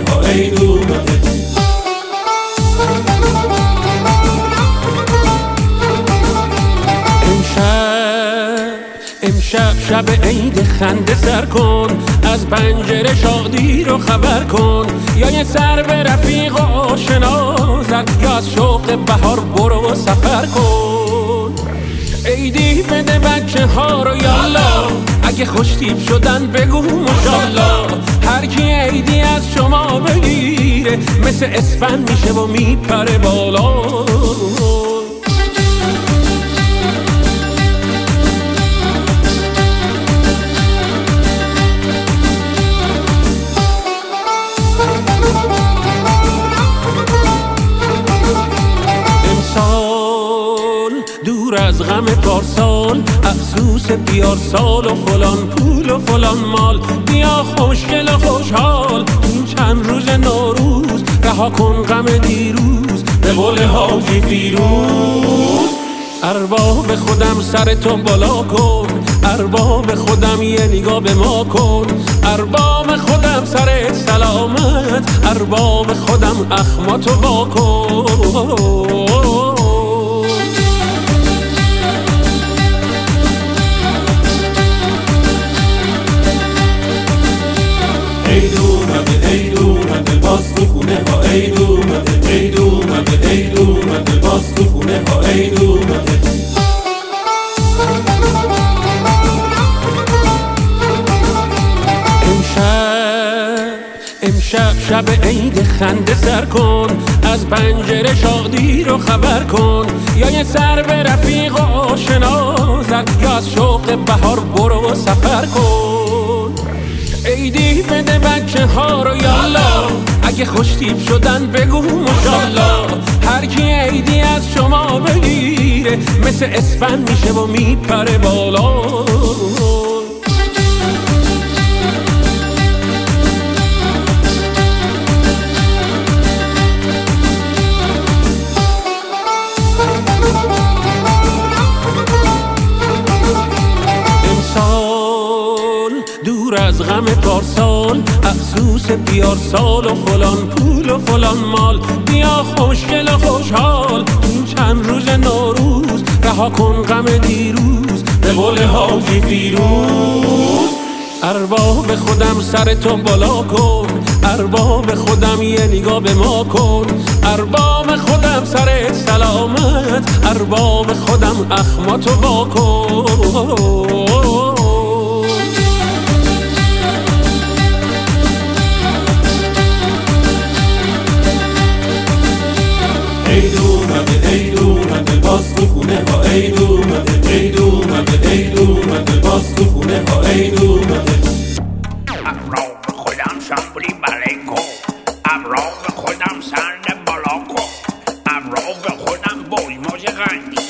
ها عید اومده. امشب شب عید خنده سر کن، از پنجره شادی رو خبر کن، یا یه سر به رفیق و آشنا زن، یا از شوق بهار برو سفر کن. عیدی بده بچه ها رو یالا، اگه خوشتیپ شدن بگو ماشالله. هر کی عیدی از شما بگیره مثل اسفند میشه و میپره بالا. دور از غم پارسال، افسوس بیار سال و فلان پول و فلان مال، بیا خوشگل و خوشحال این چند روز نوروز، رها کن غم دیروز به قول حاجی فیروز. ارباب خودم سر تو بالا کن، ارباب خودم یه نگاه به ما کن، ارباب خودم سر سلامت، ارباب خودم اخماتو با کن. عید اومده عید اومده باز تو خونه ها عید اومده. عید اومده عید اومده باز تو خونه ها عید اومده. امشب شب عید خنده سر کن، از پنجره شادی رو خبر کن، یا یه سر به رفیق و آشنا زن، یا از شوق بهار برو سفر کن. عیدی بده بچه ها رو یالا، اگه خوشتیپ شدن بگو ماشالله. هر کی عیدی از شما بگیره مثل اسفند میشه و میپره بالا. دور از غم پارسال، افسوس بیار سال و فلان پول و فلان مال، بیا خوشگل و خوشحال این چند روز نوروز، رها کن غم دیروز به قول حاجی فیروز. ارباب خودم سر تو بالا کن، ارباب خودم یه نگاه به ما کن، ارباب خودم سر سلامت، ارباب خودم اخماتو با کن. عید اومده عید اومده باز تو خونه ها عید اومده. عید اومده عید اومده باز تو خونه ها عید اومده. ابرو به خودم شامبولی بله کن، ابرو به خودم سر بالا کن، ابرو به خودم بوی موج غنی،